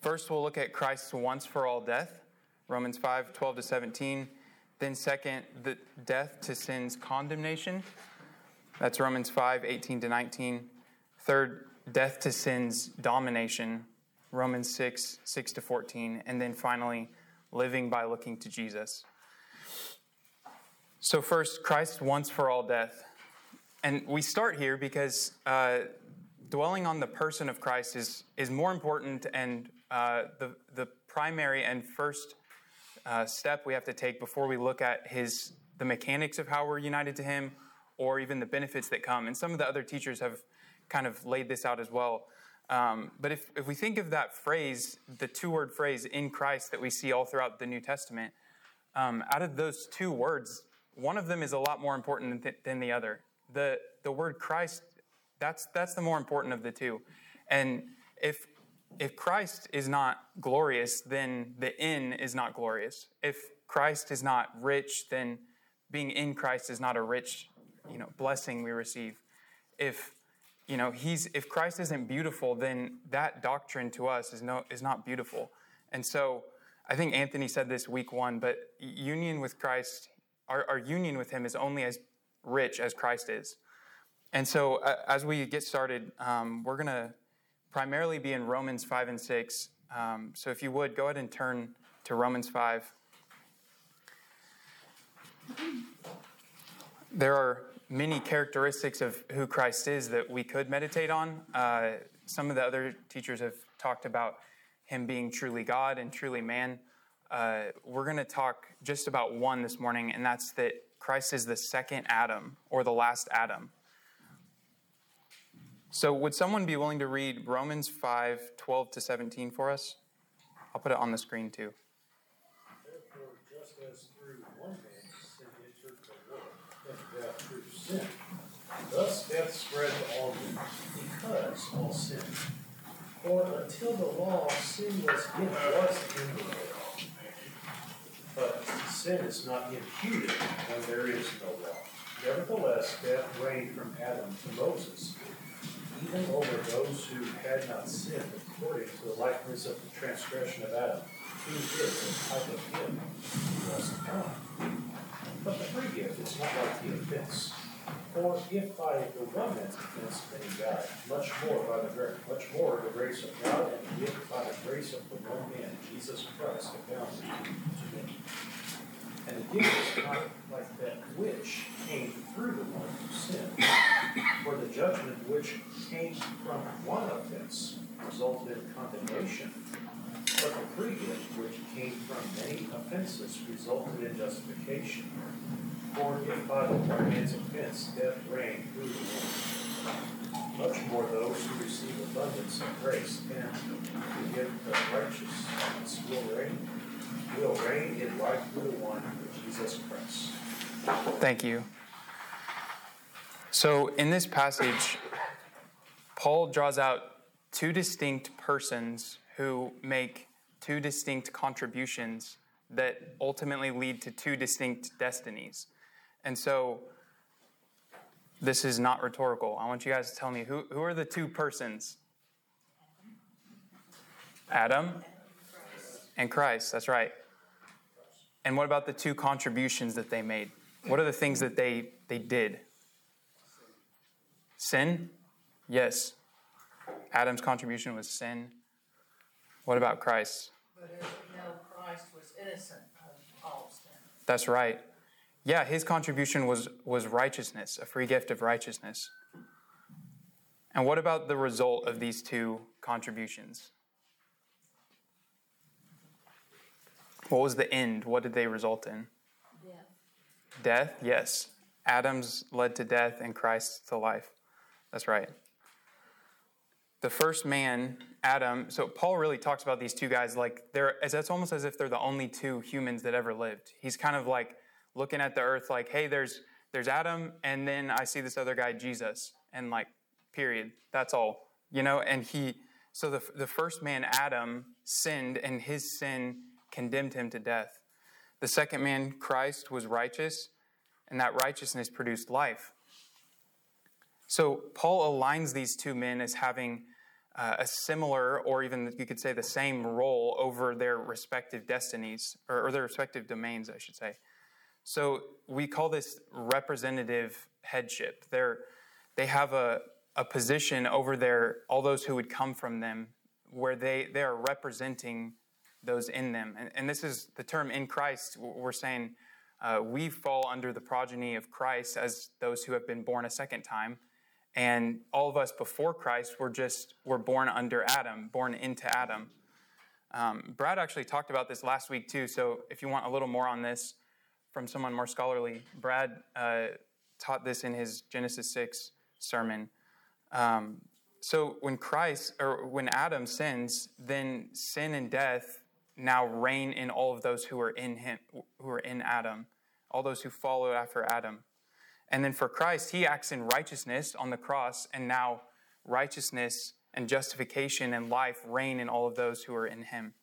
First, we'll look at Christ's once-for-all death, Romans 5, 12 to 17. Then second, the death to sin's condemnation. That's Romans 5, 18 to 19. Third, death to sin's domination, Romans 6, 6 to 14. And then finally, living by looking to Jesus. So first, Christ's once-for-all death. And we start here because dwelling on the person of Christ is more important, and the primary and first step we have to take before we look at the mechanics of how we're united to him, or even the benefits that come. And some of the other teachers have kind of laid this out as well. But if we think of that phrase, the two-word phrase, in Christ, that we see all throughout the New Testament, out of those two words, one of them is a lot more important than the other. The word Christ, that's the more important of the two. And if Christ is not glorious, then the in is not glorious. If Christ is not rich, then being in Christ is not a rich, blessing we receive. If Christ isn't beautiful, then that doctrine to us is not beautiful. And so I think Anthony said this week 1, but union with Christ, our union with him is only as rich as Christ is. And so as we get started, we're going to primarily be in Romans 5 and 6. So if you would, go ahead and turn to Romans 5. There are many characteristics of who Christ is that we could meditate on. Some of the other teachers have talked about him being truly God and truly man. We're going to talk just about one this morning, and that's that Christ is the second Adam, or the last Adam. So would someone be willing to read Romans 5, 12 to 17 for us? I'll put it on the screen too. Therefore, just as through one man sin entered the world, and death through sin, thus death spread to all men, because all sinned. For until the law, sin was in the world. But sin is not imputed when there is no law. Nevertheless, death reigned from Adam to Moses, even over those who had not sinned, according to the likeness of the transgression of Adam, who is a type of him who was to come. But the free gift is not like the offense. For if by the one man's offense many died, much more the grace of God, and if by the grace of the one man, Jesus Christ, abounded to many. And the gift is not like that which came through the one who sinned. For the judgment which came from one offense resulted in condemnation, but the free gift which came from many offenses resulted in justification. For if by the one man's offense death reigned through the one, much more those who receive abundance of grace and the gift of righteousness will reign in life through the one, Jesus Christ. Thank you. So in this passage, Paul draws out two distinct persons who make two distinct contributions that ultimately lead to two distinct destinies. And so this is not rhetorical. I want you guys to tell me, who are the two persons? Adam and Christ. That's right. And what about the two contributions that they made? What are the things that they did? Sin? Yes. Adam's contribution was sin. What about Christ? But as we know, Christ was innocent of all sin. That's right. Yeah, his contribution was righteousness, a free gift of righteousness. And what about the result of these two contributions? What was the end? What did they result in? Death. Death, yes. Adam's led to death and Christ to life. That's right. The first man, Adam, so Paul really talks about these two guys like that's almost as if they're the only two humans that ever lived. He's kind of like looking at the earth like, hey, there's Adam, and then I see this other guy, Jesus, and like, period. That's all. And so the first man, Adam, sinned, and his sin condemned him to death. The second man, Christ, was righteous, and that righteousness produced life. So Paul aligns these two men as having a similar, or even you could say the same role over their respective destinies, or their respective domains, I should say. So we call this representative headship. They have a position over all those who would come from them, where they are representing those in them. And this is the term in Christ. We're saying we fall under the progeny of Christ as those who have been born a second time. And all of us before Christ were born under Adam, born into Adam. Brad actually talked about this last week too, so if you want a little more on this from someone more scholarly, Brad taught this in his Genesis 6 sermon. So when Adam sins, then sin and death now reign in all of those who are in him, who are in Adam, all those who follow after Adam. And then for Christ, he acts in righteousness on the cross, and now righteousness and justification and life reign in all of those who are in him.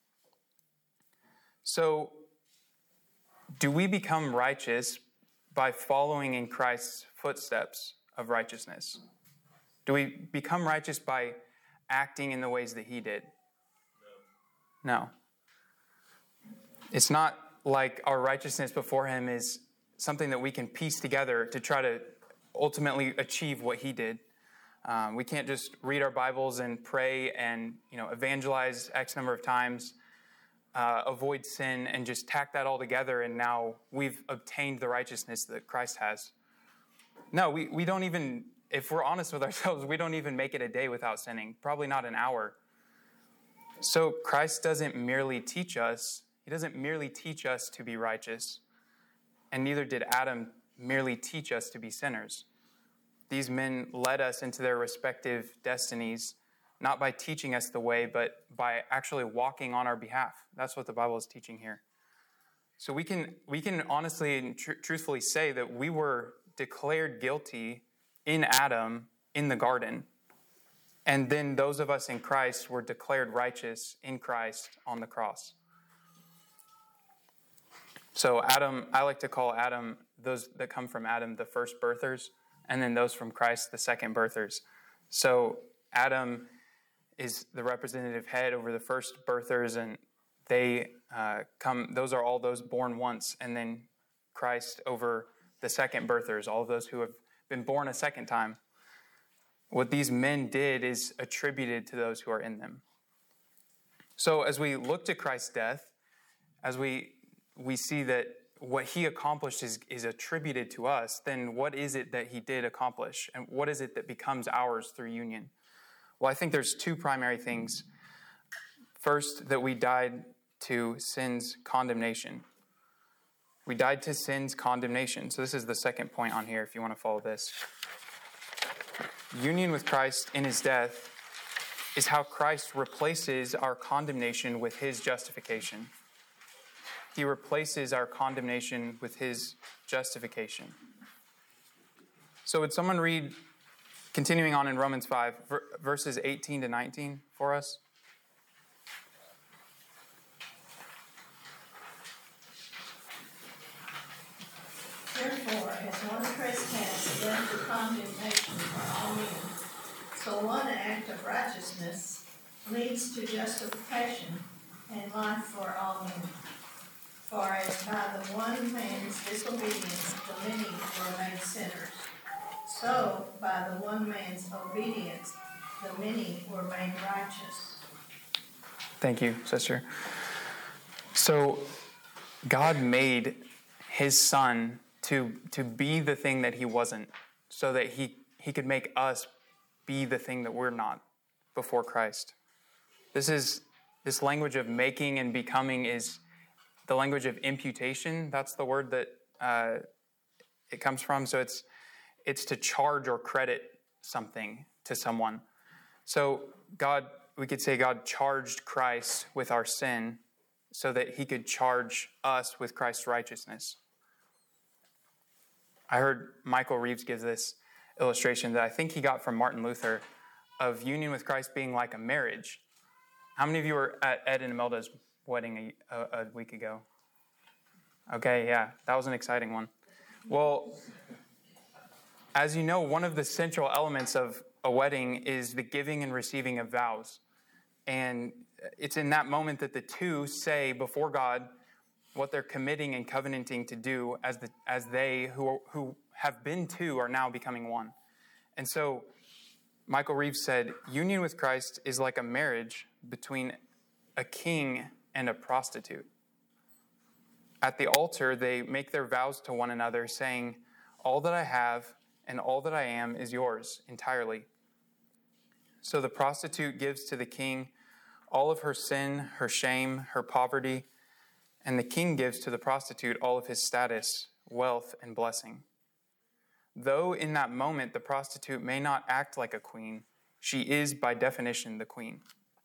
So, do we become righteous by following in Christ's footsteps of righteousness? Do we become righteous by acting in the ways that he did? No. It's not like our righteousness before him is something that we can piece together to try to ultimately achieve what he did. We can't just read our Bibles and pray and evangelize X number of times, avoid sin, and just tack that all together, and now we've obtained the righteousness that Christ has. No, we don't even, if we're honest with ourselves, we don't even make it a day without sinning, probably not an hour. So Christ doesn't merely teach us, he doesn't merely teach us to be righteous, and neither did Adam merely teach us to be sinners. These men led us into their respective destinies, not by teaching us the way, but by actually walking on our behalf. That's what the Bible is teaching here. So we can honestly and truthfully say that we were declared guilty in Adam in the garden. And then those of us in Christ were declared righteous in Christ on the cross. So Adam, I like to call Adam, those that come from Adam, the first birthers, and then those from Christ, the second birthers. So Adam is the representative head over the first birthers, and those are all those born once, and then Christ over the second birthers, all of those who have been born a second time. What these men did is attributed to those who are in them. So as we look to Christ's death, as we see that what he accomplished is attributed to us, then what is it that he did accomplish? And what is it that becomes ours through union? Well, I think there's two primary things. First, that we died to sin's condemnation. We died to sin's condemnation. So this is the second point on here, if you want to follow this. Union with Christ in his death is how Christ replaces our condemnation with his justification. He replaces our condemnation with his justification. So would someone read, continuing on in Romans 5, verses 18 to 19 for us? Therefore, as one trespass led to condemnation for all men, so one act of righteousness leads to justification and life for all men. For as by the one man's disobedience the many were made sinners, so by the one man's obedience the many were made righteous. Thank you, sister. So God made his son to be the thing that he wasn't, so that he could make us be the thing that we're not before Christ. This language of making and becoming is the language of imputation. That's the word that it comes from. So it's to charge or credit something to someone. So we could say God charged Christ with our sin so that he could charge us with Christ's righteousness. I heard Michael Reeves give this illustration that I think he got from Martin Luther of union with Christ being like a marriage. How many of you were at Ed and Imelda's wedding a week ago? Okay, yeah, that was an exciting one. Well, as you know, one of the central elements of a wedding is the giving and receiving of vows. And it's in that moment that the two say before God what they're committing and covenanting to do as they who have been two are now becoming one. And so Michael Reeves said, union with Christ is like a marriage between a king and a prostitute. At the altar, they make their vows to one another, saying, all that I have and all that I am is yours entirely. So the prostitute gives to the king all of her sin, her shame, her poverty, and the king gives to the prostitute all of his status, wealth, and blessing. Though in that moment the prostitute may not act like a queen, she is by definition the queen.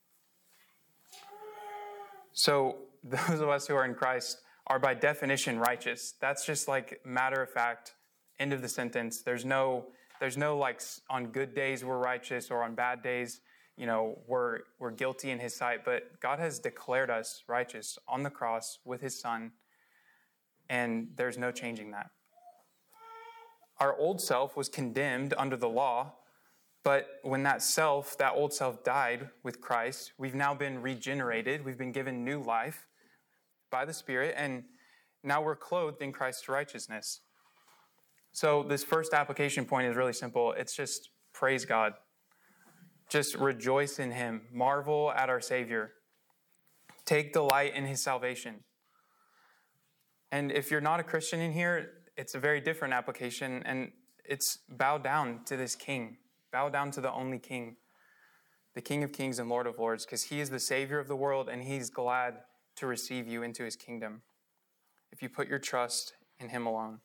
So those of us who are in Christ are by definition righteous. That's just like matter of fact, end of the sentence. There's no like on good days we're righteous or on bad days, we're guilty in his sight. But God has declared us righteous on the cross with his son, and there's no changing that. Our old self was condemned under the law, but when that old self died with Christ, we've now been regenerated. We've been given new life by the Spirit, and now we're clothed in Christ's righteousness. So this first application point is really simple. It's just praise God. Just rejoice in him. Marvel at our Savior. Take delight in his salvation. And if you're not a Christian in here, it's a very different application, and it's bow down to this King. Bow down to the only King, the King of Kings and Lord of Lords, because he is the Savior of the world, and he's glad to receive you into his kingdom if you put your trust in him alone.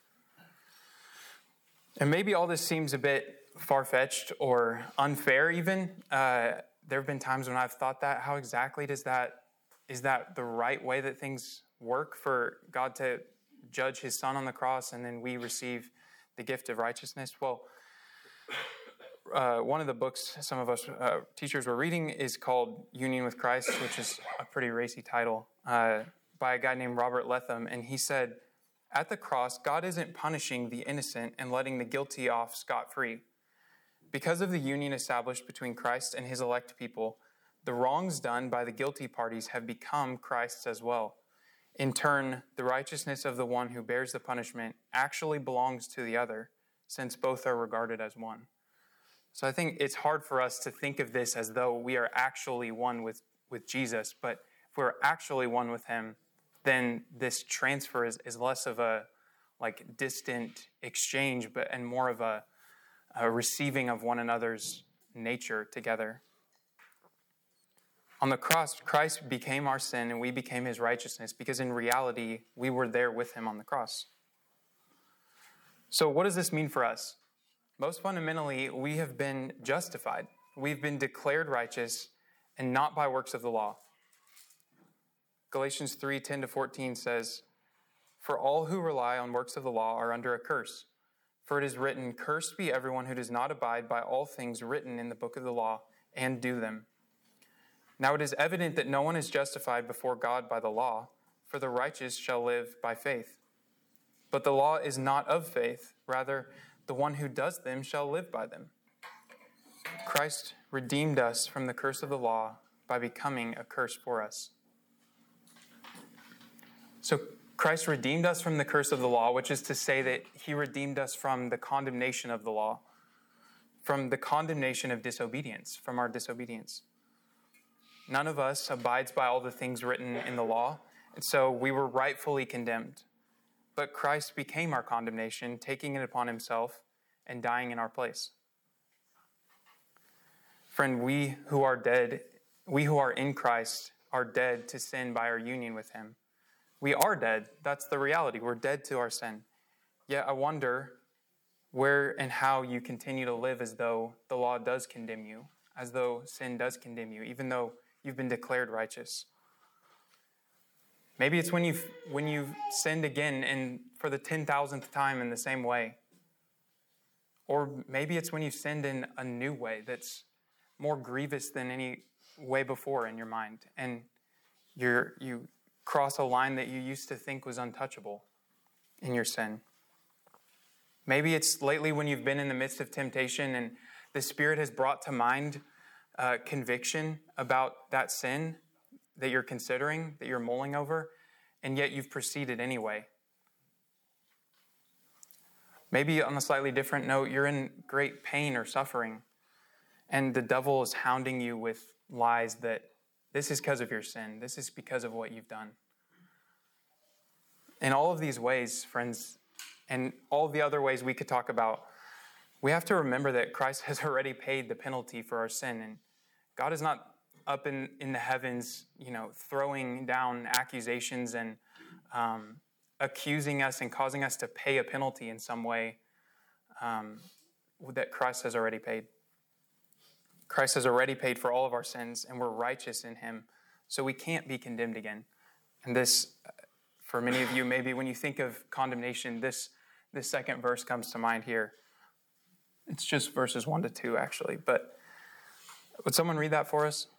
And maybe all this seems a bit far-fetched or unfair even. There have been times when I've thought that. How exactly is that the right way that things work for God to judge his son on the cross and then we receive the gift of righteousness? Well, one of the books some of us teachers were reading is called Union with Christ, which is a pretty racy title, by a guy named Robert Letham. And he said, at the cross, God isn't punishing the innocent and letting the guilty off scot-free. Because of the union established between Christ and his elect people, the wrongs done by the guilty parties have become Christ's as well. In turn, the righteousness of the one who bears the punishment actually belongs to the other, since both are regarded as one. So I think it's hard for us to think of this as though we are actually one with Jesus, but if we're actually one with him, then this transfer is less of a distant exchange, and more of a receiving of one another's nature together. On the cross, Christ became our sin and we became his righteousness, because in reality, we were there with him on the cross. So what does this mean for us? Most fundamentally, we have been justified. We've been declared righteous, and not by works of the law. Galatians 3:10-14 says, for all who rely on works of the law are under a curse. For it is written, cursed be everyone who does not abide by all things written in the book of the law and do them. Now it is evident that no one is justified before God by the law, for the righteous shall live by faith. But the law is not of faith, rather, the one who does them shall live by them. Christ redeemed us from the curse of the law by becoming a curse for us. So Christ redeemed us from the curse of the law, which is to say that he redeemed us from the condemnation of the law, from the condemnation of disobedience, from our disobedience. None of us abides by all the things written in the law, and so we were rightfully condemned. But Christ became our condemnation, taking it upon himself and dying in our place. Friend, we who are in Christ are dead to sin by our union with him. We are dead. That's the reality. We're dead to our sin. Yet I wonder where and how you continue to live as though the law does condemn you, as though sin does condemn you, even though you've been declared righteous. Maybe it's when you've sinned again and for the 10,000th time in the same way. Or maybe it's when you've sinned in a new way that's more grievous than any way before in your mind. And you cross a line that you used to think was untouchable in your sin. Maybe it's lately when you've been in the midst of temptation and The Spirit has brought to mind conviction about that sin that you're considering, that you're mulling over, and yet you've proceeded anyway. Maybe on a slightly different note, you're in great pain or suffering, and the devil is hounding you with lies that this is because of your sin, this is because of what you've done. In all of these ways, friends, and all the other ways we could talk about, we have to remember that Christ has already paid the penalty for our sin, and God is not up in the heavens, throwing down accusations and accusing us and causing us to pay a penalty in some way that Christ has already paid. Christ has already paid for all of our sins, and we're righteous in him, so we can't be condemned again. And this, for many of you, maybe when you think of condemnation, this second verse comes to mind here. It's just verses 1 to 2, actually. But would someone read that for us?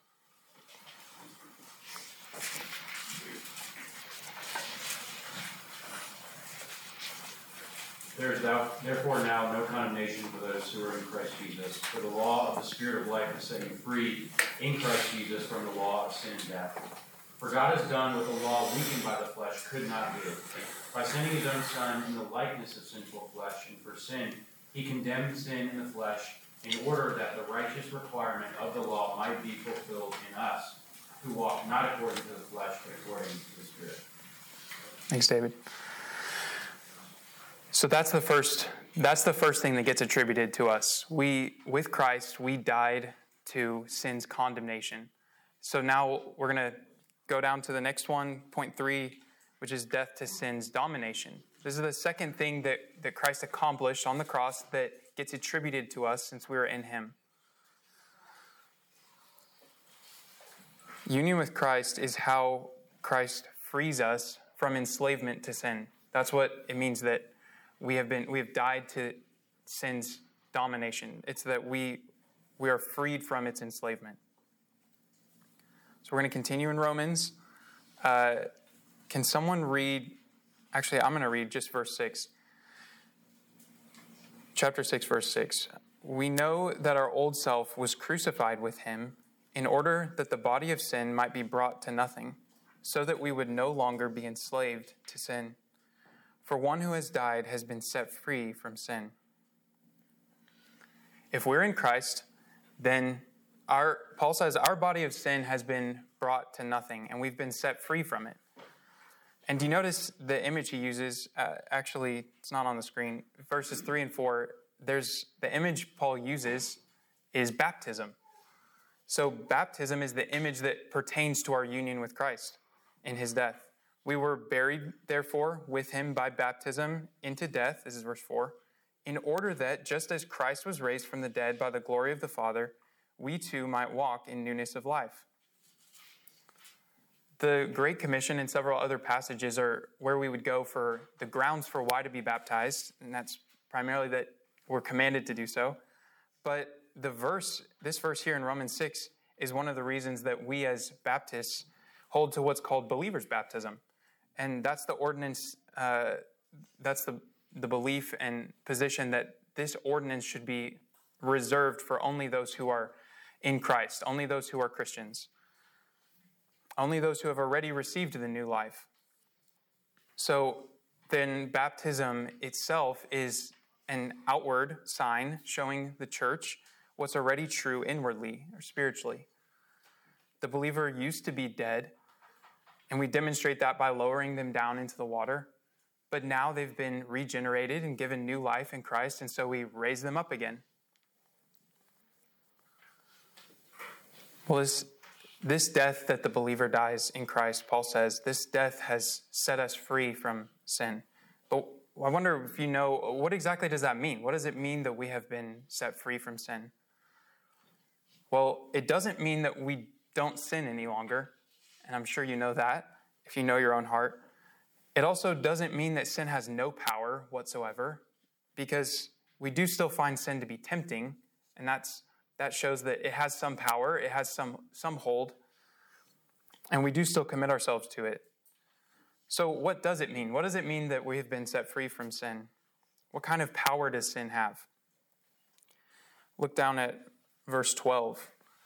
There is therefore now no condemnation for those who are in Christ Jesus. For the law of the Spirit of life has set you free in Christ Jesus from the law of sin and death. For God has done what the law weakened by the flesh could not do. By sending his own Son in the likeness of sinful flesh, and for sin, he condemned sin in the flesh in order that the righteous requirement of the law might be fulfilled in us, who walk not according to the flesh, but according to the Spirit. Thanks, David. So that's the first thing that gets attributed to us. With Christ, we died to sin's condemnation. So now we're going to go down to the next one, point 3, which is death to sin's domination. This is the second thing that Christ accomplished on the cross that gets attributed to us since we are in him. Union with Christ is how Christ frees us from enslavement to sin. That's what it means that we have died to sin's domination. It's that we are freed from its enslavement. So we're going to continue in Romans. Can someone read? Actually, I'm going to read just verse 6. Chapter 6, verse 6. We know that our old self was crucified with him in order that the body of sin might be brought to nothing, so that we would no longer be enslaved to sin. For one who has died has been set free from sin. If we're in Christ, then Paul says our body of sin has been brought to nothing, and we've been set free from it. And do you notice the image he uses? Actually, it's not on the screen. Verses 3 and 4, the image Paul uses is baptism. So baptism is the image that pertains to our union with Christ in his death. We were buried, therefore, with him by baptism into death, this is verse 4, in order that, just as Christ was raised from the dead by the glory of the Father, we too might walk in newness of life. The Great Commission and several other passages are where we would go for the grounds for why to be baptized, and that's primarily that we're commanded to do so. But this verse here in Romans 6 is one of the reasons that we as Baptists hold to what's called believer's baptism. And that's the ordinance, that's the belief and position that this ordinance should be reserved for only those who are in Christ, only those who are Christians, only those who have already received the new life. So then baptism itself is an outward sign showing the church what's already true inwardly or spiritually. The believer used to be dead, and we demonstrate that by lowering them down into the water. But now they've been regenerated and given new life in Christ, and so we raise them up again. Well, this death that the believer dies in Christ, Paul says, this death has set us free from sin. But I wonder if you know, what exactly does that mean? What does it mean that we have been set free from sin? Well, it doesn't mean that we don't sin any longer, and I'm sure you know that if you know your own heart. It also doesn't mean that sin has no power whatsoever, because we do still find sin to be tempting, and that shows that it has some power, it has some hold, and we do still commit ourselves to it. So what does it mean? What does it mean that we have been set free from sin? What kind of power does sin have? Look down at verse 12.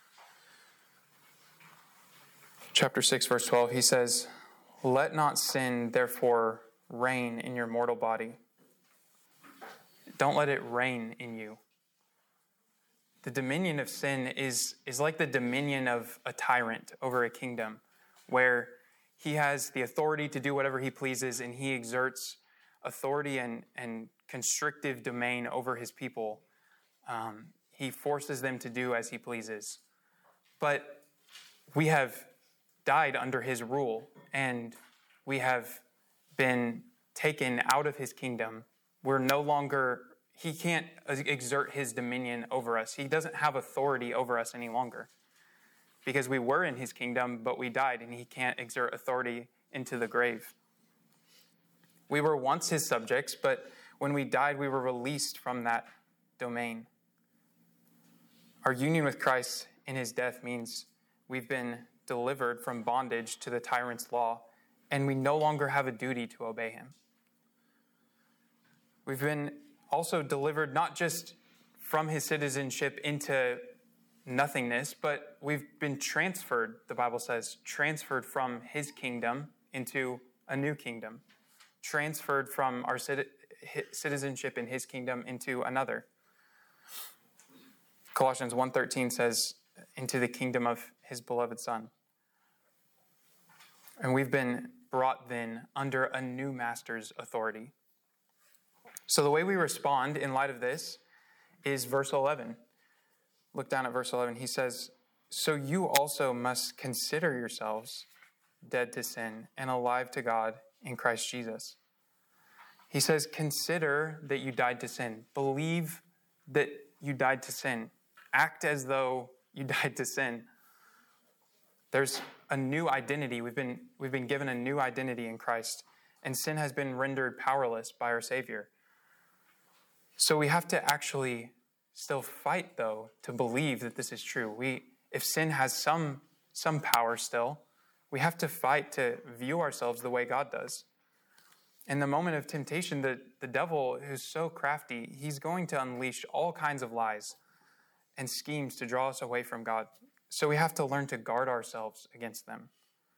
Chapter 6, verse 12, he says, "Let not sin, therefore, reign in your mortal body." Don't let it reign in you. The dominion of sin is like the dominion of a tyrant over a kingdom, where he has the authority to do whatever he pleases, and he exerts authority and constrictive domain over his people. He forces them to do as he pleases. But we have died under his rule, and we have been taken out of his kingdom. We're no longer, he can't exert his dominion over us. He doesn't have authority over us any longer, because we were in his kingdom, but we died, and he can't exert authority into the grave. We were once his subjects, but when we died, we were released from that domain. Our union with Christ in his death means we've been delivered from bondage to the tyrant's law, and we no longer have a duty to obey him. We've been also delivered not just from his citizenship into nothingness, but we've been transferred, the Bible says, transferred from his kingdom into a new kingdom, transferred from our citizenship in his kingdom into another. Colossians 1:13 says, into the kingdom of his beloved Son. And we've been brought then under a new master's authority. So the way we respond in light of this is verse 11. Look down at verse 11. He says, "So you also must consider yourselves dead to sin and alive to God in Christ Jesus." He says, consider that you died to sin. Believe that you died to sin. Act as though you died to sin. There's a new identity. We've been given a new identity in Christ, and sin has been rendered powerless by our Savior. So we have to actually still fight, though, to believe that this is true. If sin has some power still, we have to fight to view ourselves the way God does. In the moment of temptation, the devil, who's so crafty, he's going to unleash all kinds of lies and schemes to draw us away from God. So we have to learn to guard ourselves against them.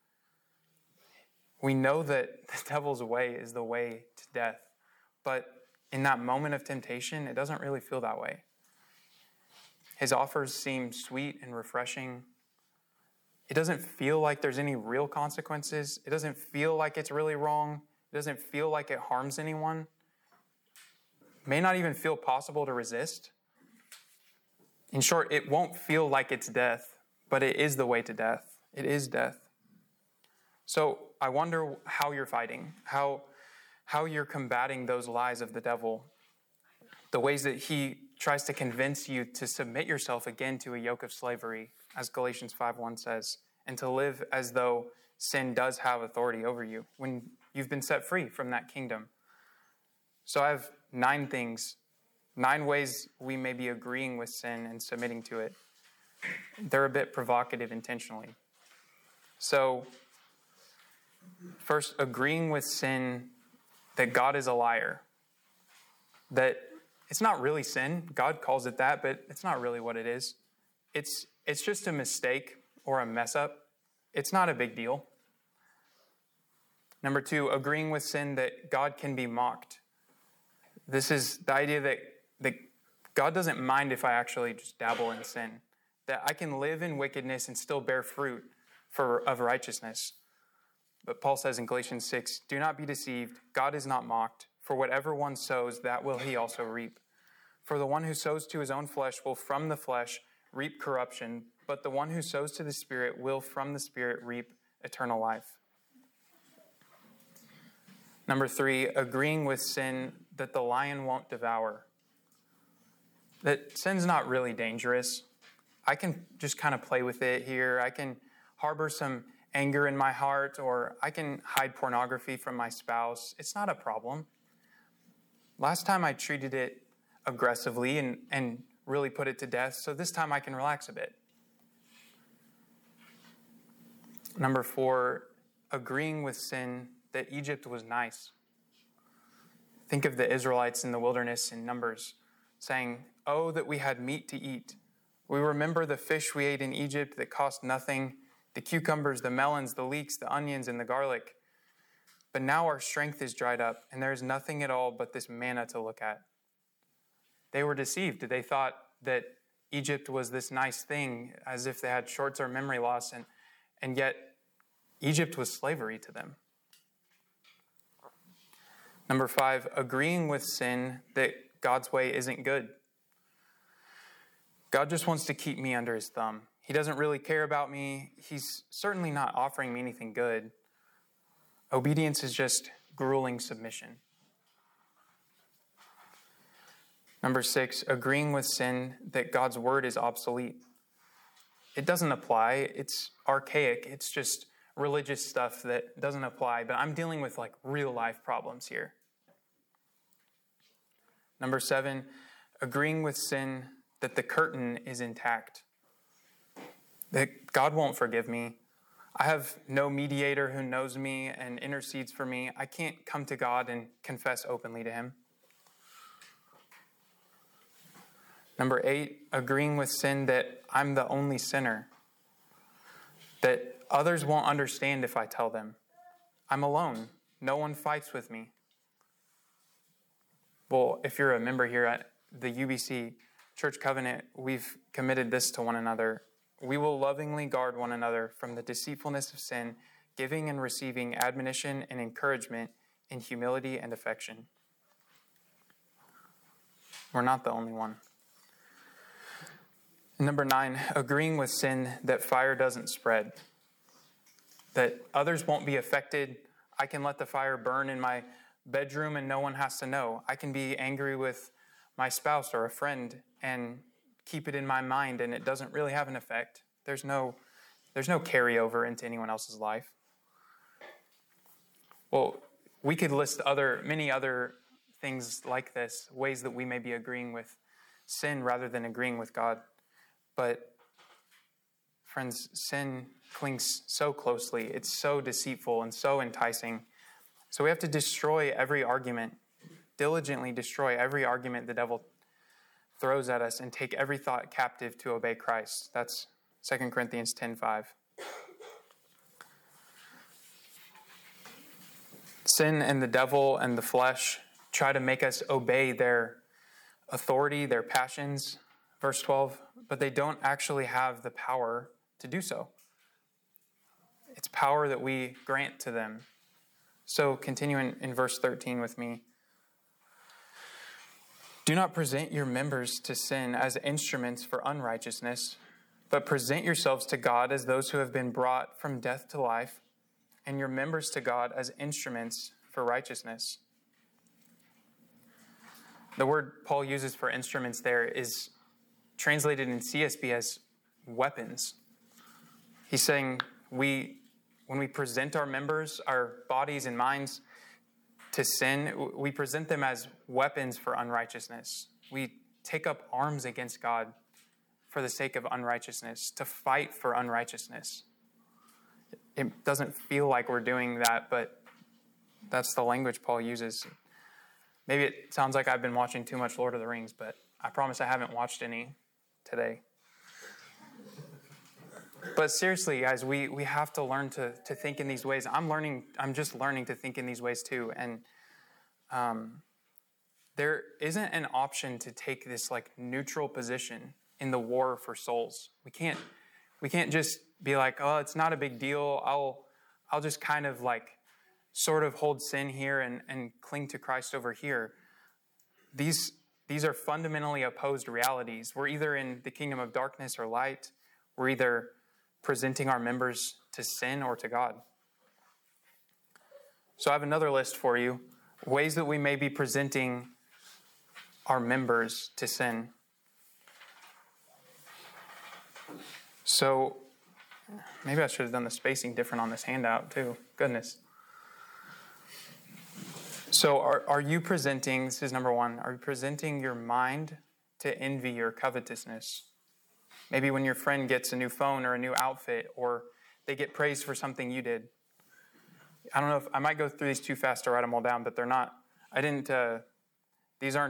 We know that the devil's way is the way to death, but in that moment of temptation, it doesn't really feel that way. His offers seem sweet and refreshing. It doesn't feel like there's any real consequences. It doesn't feel like it's really wrong. It doesn't feel like it harms anyone. It may not even feel possible to resist. In short, it won't feel like it's death, but it is the way to death. It is death. So I wonder how you're fighting, how you're combating those lies of the devil, the ways that he tries to convince you to submit yourself again to a yoke of slavery, as Galatians 5:1 says, and to live as though sin does have authority over you when you've been set free from that kingdom. So I have 9 ways we may be agreeing with sin and submitting to it. They're a bit provocative intentionally. So, first, agreeing with sin that God is a liar. That it's not really sin. God calls it that, but it's not really what it is. It's just a mistake or a mess up. It's not a big deal. Number 2, agreeing with sin that God can be mocked. This is the idea that God doesn't mind if I actually just dabble in sin. That I can live in wickedness and still bear fruit of righteousness. But Paul says in Galatians 6, "Do not be deceived. God is not mocked. For whatever one sows, that will he also reap. For the one who sows to his own flesh will from the flesh reap corruption, but the one who sows to the Spirit will from the Spirit reap eternal life." Number 3, agreeing with sin that the lion won't devour. That sin's not really dangerous. I can just kind of play with it here. I can harbor some anger in my heart, or I can hide pornography from my spouse. It's not a problem. Last time I treated it aggressively and really put it to death, so this time I can relax a bit. Number 4, agreeing with sin that Egypt was nice. Think of the Israelites in the wilderness in Numbers saying, "Oh, that we had meat to eat. We remember the fish we ate in Egypt that cost nothing, the cucumbers, the melons, the leeks, the onions, and the garlic. But now our strength is dried up, and there is nothing at all but this manna to look at." They were deceived. They thought that Egypt was this nice thing, as if they had short-term memory loss, and yet Egypt was slavery to them. Number 5, agreeing with sin that God's way isn't good. God just wants to keep me under his thumb. He doesn't really care about me. He's certainly not offering me anything good. Obedience is just grueling submission. Number 6, agreeing with sin that God's word is obsolete. It doesn't apply. It's archaic. It's just religious stuff that doesn't apply. But I'm dealing with like real life problems here. Number 7, agreeing with sin that the curtain is intact. That God won't forgive me. I have no mediator who knows me and intercedes for me. I can't come to God and confess openly to him. Number 8, agreeing with sin that I'm the only sinner. That others won't understand if I tell them. I'm alone. No one fights with me. Well, if you're a member here at the UBC Church Covenant, we've committed this to one another. We will lovingly guard one another from the deceitfulness of sin, giving and receiving admonition and encouragement in humility and affection. We're not the only one. Number 9, agreeing with sin that fire doesn't spread. That others won't be affected. I can let the fire burn in my bedroom and no one has to know. I can be angry with my spouse or a friend and keep it in my mind and it doesn't really have an effect. There's no carryover into anyone else's life. Well, we could list many other things like this, ways that we may be agreeing with sin rather than agreeing with God. But friends, sin clings so closely. It's so deceitful and so enticing. So we have to destroy every argument, diligently destroy every argument the devil throws at us and take every thought captive to obey Christ. That's 2 Corinthians 10:5. Sin and the devil and the flesh try to make us obey their authority, their passions, verse 12, but they don't actually have the power to do so. It's power that we grant to them. So continue in verse 13 with me. Do not present your members to sin as instruments for unrighteousness, but present yourselves to God as those who have been brought from death to life, and your members to God as instruments for righteousness. The word Paul uses for instruments there is translated in CSB as weapons. He's saying when we present our members, our bodies and minds to sin, we present them as weapons for unrighteousness. We take up arms against God for the sake of unrighteousness, to fight for unrighteousness. It doesn't feel like we're doing that, but that's the language Paul uses. Maybe it sounds like I've been watching too much Lord of the Rings, but I promise I haven't watched any today. But seriously, guys, we have to learn to think in these ways. I'm just learning to think in these ways too. And there isn't an option to take this like neutral position in the war for souls. We can't just be like, oh, it's not a big deal. I'll just kind of like sort of hold sin here and cling to Christ over here. These are fundamentally opposed realities. We're either in the kingdom of darkness or light. We're either presenting our members to sin or to God. So I have another list for you. Ways that we may be presenting our members to sin. So maybe I should have done the spacing different on this handout too. Goodness. So are you presenting, this is number 1, are you presenting your mind to envy or covetousness? Maybe when your friend gets a new phone or a new outfit, or they get praised for something you did. I don't know if I might go through these too fast to write them all down, but they're not. These aren't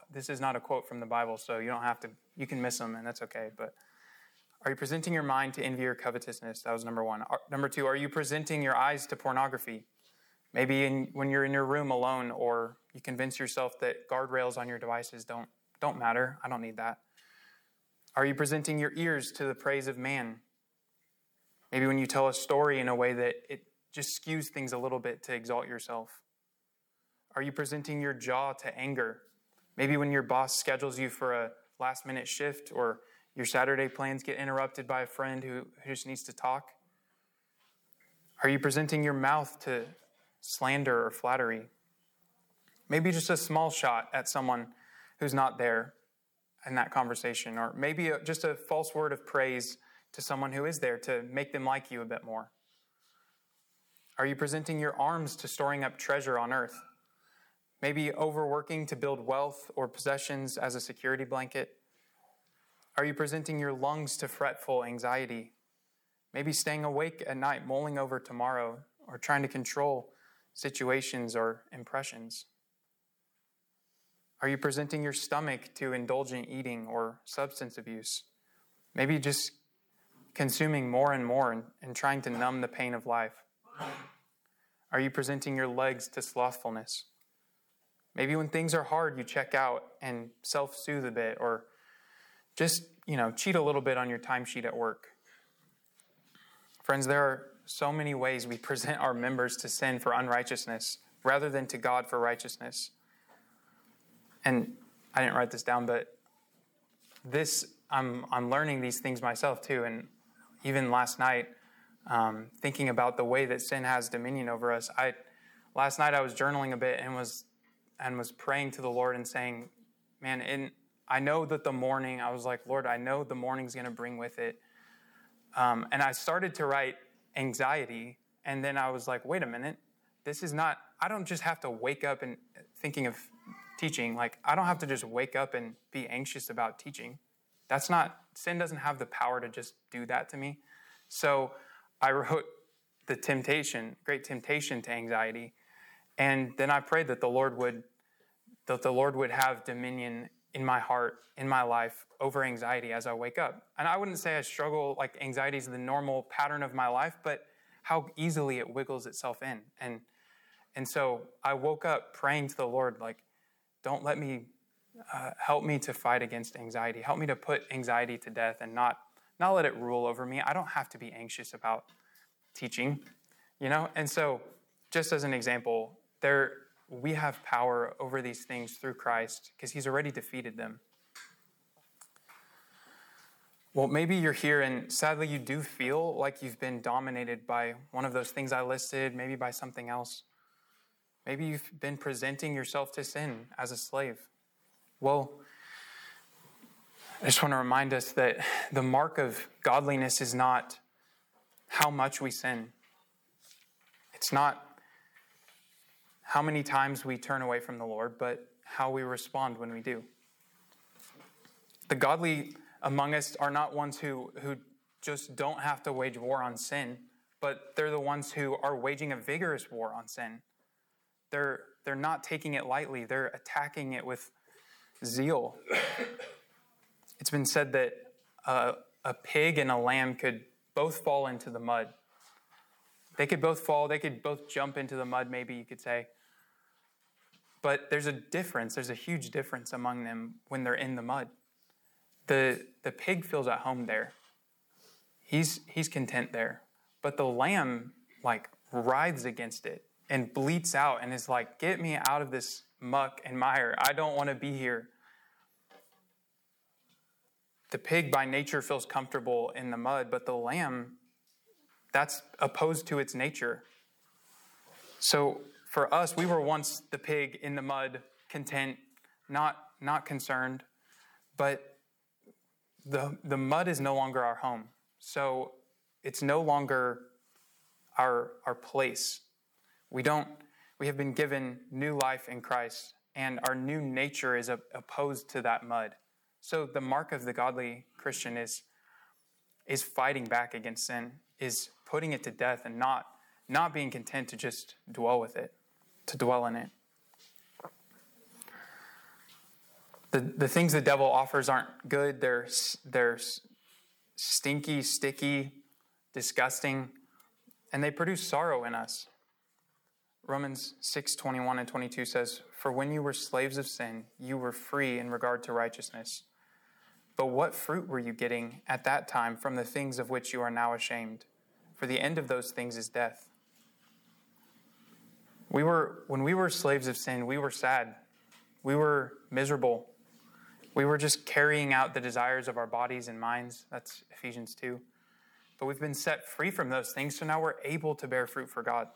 this is not a quote from the Bible, so you don't have to, you can miss them, and that's okay. But are you presenting your mind to envy or covetousness? That was number one. Number two, are you presenting your eyes to pornography? Maybe when you're in your room alone, or you convince yourself that guardrails on your devices don't matter. I don't need that. Are you presenting your ears to the praise of man? Maybe when you tell a story in a way that it just skews things a little bit to exalt yourself. Are you presenting your jaw to anger? Maybe when your boss schedules you for a last-minute shift, or your Saturday plans get interrupted by a friend who just needs to talk. Are you presenting your mouth to slander or flattery? Maybe just a small shot at someone who's not there in that conversation, or maybe just a false word of praise to someone who is there to make them like you a bit more. Are you presenting your arms to storing up treasure on earth? Maybe overworking to build wealth or possessions as a security blanket? Are you presenting your lungs to fretful anxiety? Maybe staying awake at night, mulling over tomorrow, or trying to control situations or impressions? Are you presenting your stomach to indulgent eating or substance abuse? Maybe just consuming more and more and trying to numb the pain of life. Are you presenting your legs to slothfulness? Maybe when things are hard, you check out and self-soothe a bit, or just, cheat a little bit on your timesheet at work. Friends, there are so many ways we present our members to sin for unrighteousness rather than to God for righteousness. And I didn't write this down, but I'm learning these things myself too. And even last night, thinking about the way that sin has dominion over us, last night I was journaling a bit and was praying to the Lord and saying, man, I know that I was like, Lord, I know the morning's going to bring with it. And I started to write anxiety. And then I was like, wait a minute, I don't just have to wake up and thinking of teaching. Like, I don't have to just wake up and be anxious about teaching. Sin doesn't have the power to just do that to me. So I wrote great temptation to anxiety. And then I prayed that the Lord would have dominion in my heart, in my life, over anxiety as I wake up. And I wouldn't say I struggle, like anxiety is the normal pattern of my life, but how easily it wiggles itself in. And so I woke up praying to the Lord, like, don't let me, help me to fight against anxiety. Help me to put anxiety to death and not let it rule over me. I don't have to be anxious about teaching, And so just as an example, we have power over these things through Christ because he's already defeated them. Well, maybe you're here and sadly you do feel like you've been dominated by one of those things I listed, maybe by something else. Maybe you've been presenting yourself to sin as a slave. Well, I just want to remind us that the mark of godliness is not how much we sin. It's not how many times we turn away from the Lord, but how we respond when we do. The godly among us are not ones who just don't have to wage war on sin, but they're the ones who are waging a vigorous war on sin. They're not taking it lightly. They're attacking it with zeal. It's been said that a pig and a lamb could both fall into the mud. They could both fall. They could both jump into the mud, maybe you could say. But there's a difference. There's a huge difference among them when they're in the mud. The pig feels at home there. He's content there. But the lamb, writhes against it and bleats out and is like, get me out of this muck and mire. I don't want to be here. The pig by nature feels comfortable in the mud, but the lamb, that's opposed to its nature. So for us, we were once the pig in the mud, content, not concerned, but the mud is no longer our home. So it's no longer our place. We have been given new life in Christ, and our new nature is opposed to that mud. So the mark of the godly Christian is fighting back against sin, is putting it to death and not being content to just dwell with it, to dwell in it. The things the devil offers aren't good. They're stinky, sticky, disgusting, and they produce sorrow in us. Romans 6:21 and 22 says, "For when you were slaves of sin, you were free in regard to righteousness. But what fruit were you getting at that time from the things of which you are now ashamed? For the end of those things is death." When we were slaves of sin, we were sad. We were miserable. We were just carrying out the desires of our bodies and minds. That's Ephesians 2. But we've been set free from those things, so now we're able to bear fruit for God.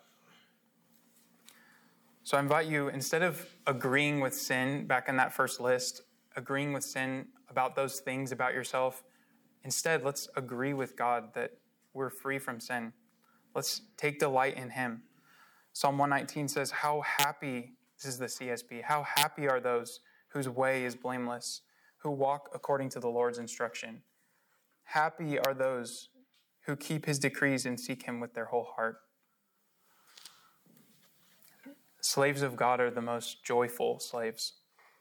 So I invite you, instead of agreeing with sin back in that first list, agreeing with sin about those things about yourself, instead, let's agree with God that we're free from sin. Let's take delight in Him. Psalm 119 says, "How happy," this is the CSB, "how happy are those whose way is blameless, who walk according to the Lord's instruction. Happy are those who keep His decrees and seek Him with their whole heart." Slaves of God are the most joyful slaves.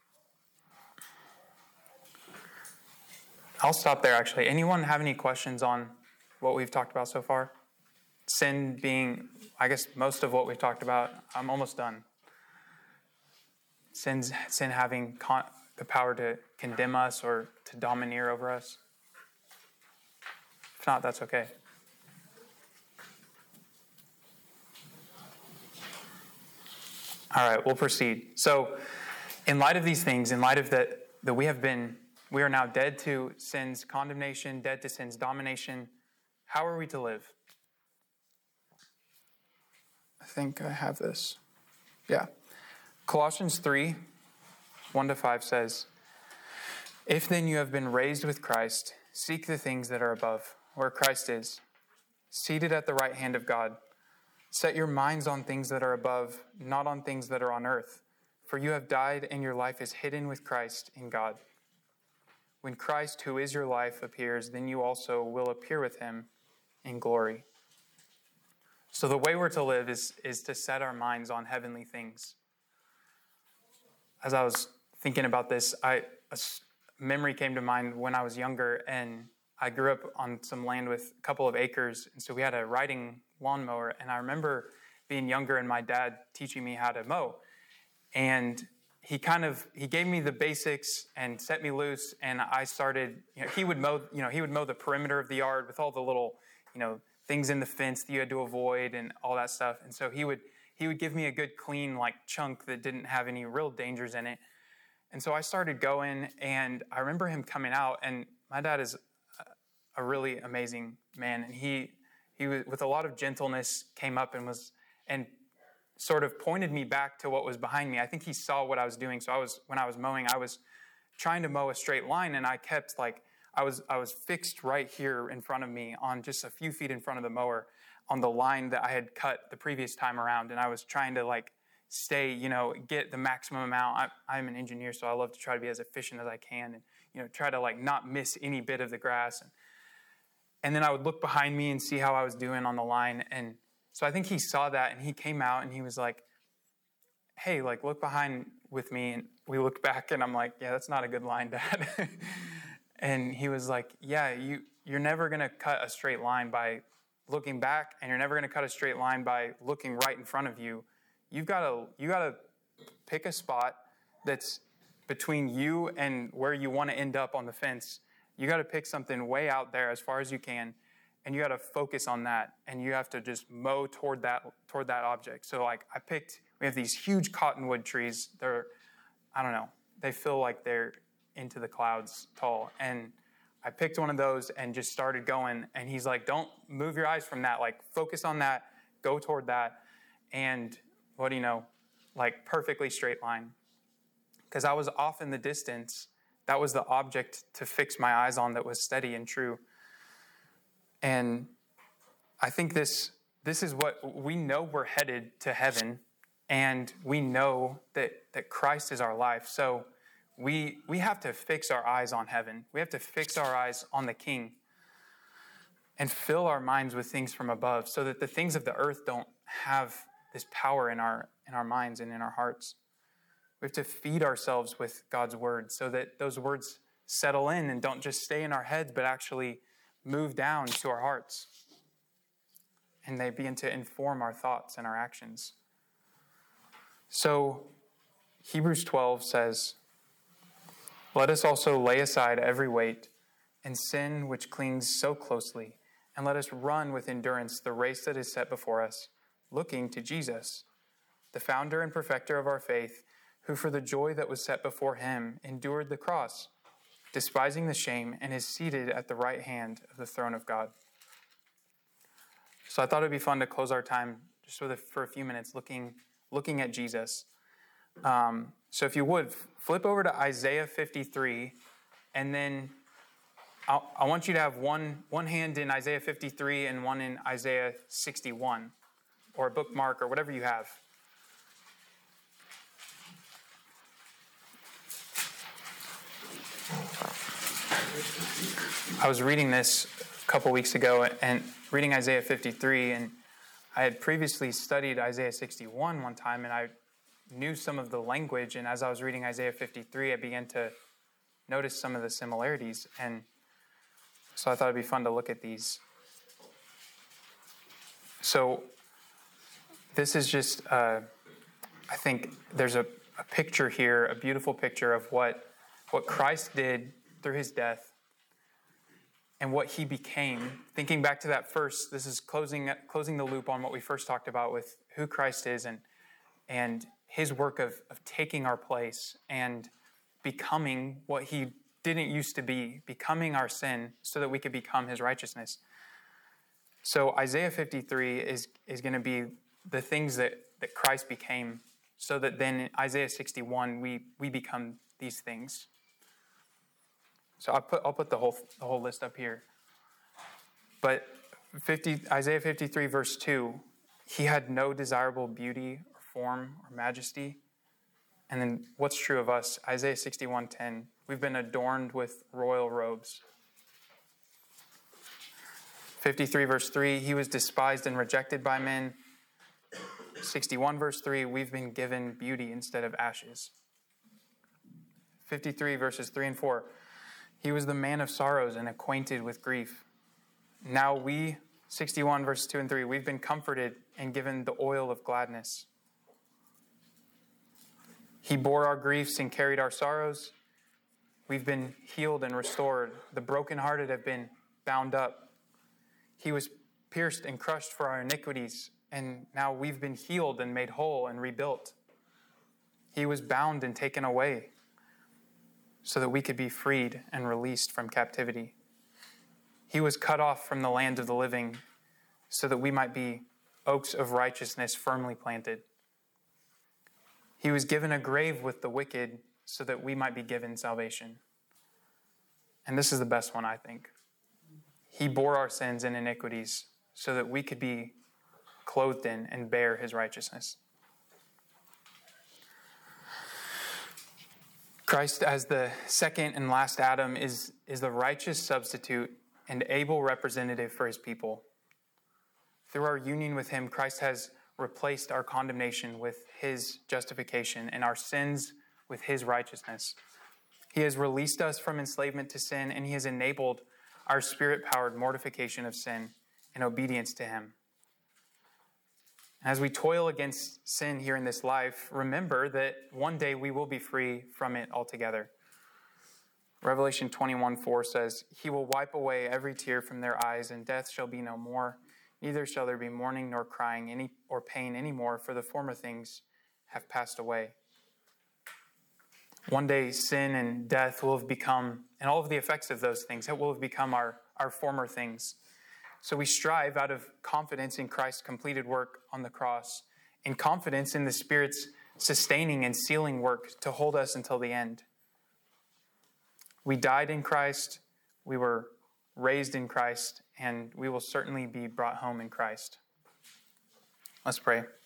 I'll stop there, actually. Anyone have any questions on what we've talked about so far? Sin being, I guess, most of what we've talked about. I'm almost done. Sin having the power to condemn us or to domineer over us. If not, that's okay. All right, we'll proceed. So, in light of these things, in light of that we are now dead to sin's condemnation, dead to sin's domination. How are we to live? I think I have this. Yeah. Colossians 3, 1-5 says, "If then you have been raised with Christ, seek the things that are above, where Christ is, seated at the right hand of God. Set your minds on things that are above, not on things that are on earth. For you have died, and your life is hidden with Christ in God. When Christ, who is your life, appears, then you also will appear with Him in glory." So the way we're to live is to set our minds on heavenly things. As I was thinking about this, a memory came to mind when I was younger, and I grew up on some land with a couple of acres, and so we had a riding lawnmower, and I remember being younger and my dad teaching me how to mow. And he gave me the basics and set me loose, and I started, he would mow the perimeter of the yard with all the little, things in the fence that you had to avoid and all that stuff. And so he would give me a good clean chunk that didn't have any real dangers in it. And so I started going, and I remember him coming out, and my dad is a really amazing man, and he with a lot of gentleness came up and sort of pointed me back to what was behind me. I think he saw what I was doing. So when I was mowing, I was trying to mow a straight line, and I kept I was fixed right here in front of me on just a few feet in front of the mower on the line that I had cut the previous time around. And I was trying to stay, get the maximum amount. I'm an engineer, so I love to try to be as efficient as I can and, try to not miss any bit of the grass. And then I would look behind me and see how I was doing on the line. And so I think he saw that, and he came out and he was like, "Hey, look behind with me." And we looked back, and I'm like, "Yeah, that's not a good line, Dad." And he was like, "Yeah, you're never going to cut a straight line by looking back, and you're never going to cut a straight line by looking right in front of you. You got to pick a spot that's between you and where you want to end up on the fence. You got to pick something way out there as far as you can, and you got to focus on that, and you have to just mow toward that object." So we have these huge cottonwood trees. They feel like they're into the clouds tall. And I picked one of those and just started going. And he's like, "Don't move your eyes from that. Focus on that. Go toward that." And what do you know? Perfectly straight line. Because I was off in the distance. That was the object to fix my eyes on that was steady and true. And I think this is what we know. We're headed to heaven, and we know that Christ is our life. So we have to fix our eyes on heaven. We have to fix our eyes on the King and fill our minds with things from above, so that the things of the earth don't have this power in our minds and in our hearts. We have to feed ourselves with God's word so that those words settle in and don't just stay in our heads, but actually move down to our hearts. And they begin to inform our thoughts and our actions. So Hebrews 12 says, "Let us also lay aside every weight and sin which clings so closely, and let us run with endurance the race that is set before us, looking to Jesus, the founder and perfecter of our faith, who for the joy that was set before him endured the cross, despising the shame, and is seated at the right hand of the throne of God." So I thought it'd be fun to close our time just for a few minutes looking at Jesus. So if you would, flip over to Isaiah 53, and then I want you to have one hand in Isaiah 53 and one in Isaiah 61, or a bookmark, or whatever you have. I was reading this a couple weeks ago and reading Isaiah 53, and I had previously studied Isaiah 61 one time, and I knew some of the language, and as I was reading Isaiah 53, I began to notice some of the similarities, and so I thought it'd be fun to look at these. So this is just, I think there's a picture here, a beautiful picture of what Christ did through his death and what he became. Thinking back to that first, this is closing the loop on what we first talked about with who Christ is and his work of taking our place and becoming what he didn't used to be, becoming our sin so that we could become his righteousness. So Isaiah 53 is going to be the things that Christ became, so that then in Isaiah 61 we become these things. So I'll put the whole list up here. But Isaiah 53 verse 2, he had no desirable beauty or form or majesty. And then what's true of us? Isaiah 61:10, we've been adorned with royal robes. 53 verse 3, he was despised and rejected by men. 61 verse 3, we've been given beauty instead of ashes. 53 verses 3 and 4, he was the man of sorrows and acquainted with grief. Now we, 61 verses 2 and 3, we've been comforted and given the oil of gladness. He bore our griefs and carried our sorrows. We've been healed and restored. The brokenhearted have been bound up. He was pierced and crushed for our iniquities, and now we've been healed and made whole and rebuilt. He was bound and taken away so that we could be freed and released from captivity. He was cut off from the land of the living so that we might be oaks of righteousness firmly planted. He was given a grave with the wicked so that we might be given salvation. And this is the best one, I think. He bore our sins and iniquities so that we could be clothed in and bear his righteousness. Christ, as the second and last Adam, is the righteous substitute and able representative for his people. Through our union with him, Christ has replaced our condemnation with his justification and our sins with his righteousness. He has released us from enslavement to sin, and he has enabled our spirit-powered mortification of sin and obedience to him. As we toil against sin here in this life, remember that one day we will be free from it altogether. Revelation 21:4 says, "He will wipe away every tear from their eyes, and death shall be no more. Neither shall there be mourning nor crying or pain anymore, for the former things have passed away." One day, sin and death will have become, and all of the effects of those things, it will have become our former things. So we strive out of confidence in Christ's completed work on the cross, and confidence in the Spirit's sustaining and sealing work to hold us until the end. We died in Christ, we were raised in Christ, and we will certainly be brought home in Christ. Let's pray.